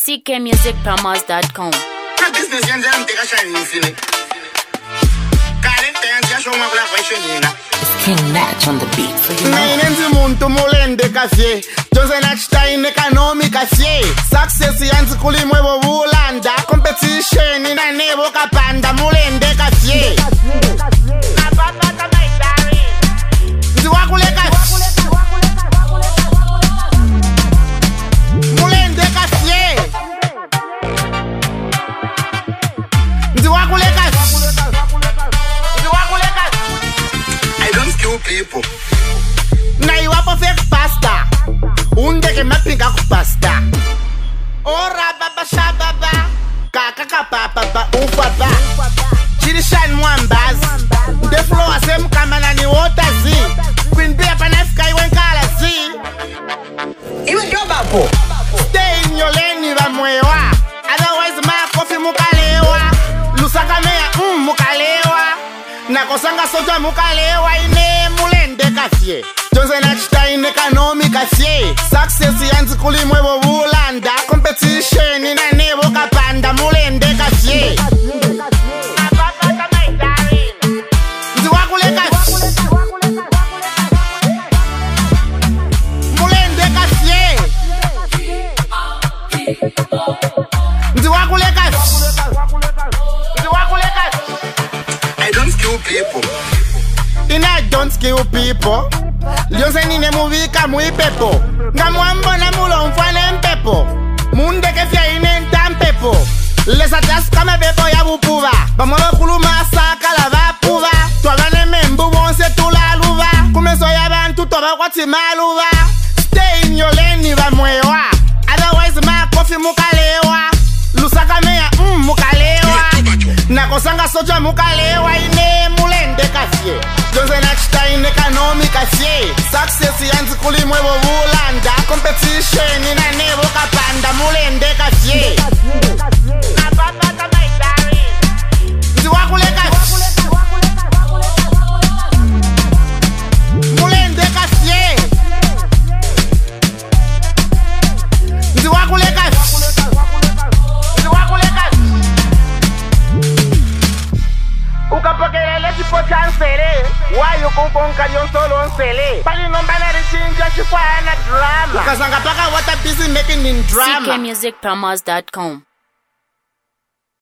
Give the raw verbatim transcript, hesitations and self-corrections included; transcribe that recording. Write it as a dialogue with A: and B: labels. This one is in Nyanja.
A: c k music promos dot com.
B: Business yenze mteka shayisini. Kale tenzi yasho mwakula kweshonina.
C: It's King Natch on the beat for you.
B: Mainenzi muntu mulende kafye. Johnson Einstein economy kafye. Success yanzi kulimwe bobulanda. Competition ina nebo kapanda mulende kafye. Kapata maitari. Nzi wakule kafye. Mulende kafye. Nzi wakule kafye. Nzi wakule kafye. I don't kill people. Na iwapo fake pasta. Undeke mapinga kupasta. Ora baba shababa. Kaka kapapa ba ufaba. Chirishan mwambaz. The flow asem kamana ni water zi. Queen Bee panafika iwe nkala zi. Iwe joba po. Stay in your lane va mwewa. Otherwise ma kofi mukalewa. Lusaka mea mm mukalewa. Nakosanga soja mukalewa ine mulende kafye. Johnson Einstein economy kafye. Success yanzi kulimwe bobulanda. Competition ina nebo kapanda mulende kafye. Kapata maitari. Nzi wakule kafye. Mulende kafye. Nzi wakule kafye. Nzi wakule kafye. I don't kill people. And I don't kill people. Lyonse nine muvika muipepo. Ngamwambo na mulo mfane mpepo. Munde kefya ine ntampepo. Lesa tas kama bebo ya bupuva. Bamolo kuluma saka la vapuva. Twagane membu bonse tula luva. Kumeso ya bantu toba kwati maluva. Stay in your lane va mwewa. Otherwise ma kofi mukalewa. Lusaka mea mm mukalewa. Nakosanga soja mukalewa ine mulende kafye. Johnson Einstein economy kafye. Success yanzi kulimwe bobulanda. Competition ina nebo kapanda mulende kafye. Kapata maitari. Nzi wakule kafye. Mulende kafye. Nzi wakule kafye. Nzi wakule kafye. Ukapokelele chipo chansele. Why you kukonka yon solo nsele. Pali nombana richinja chifana drama. Ukazanga paka what a busy making in drama.
A: c k music promos dot com.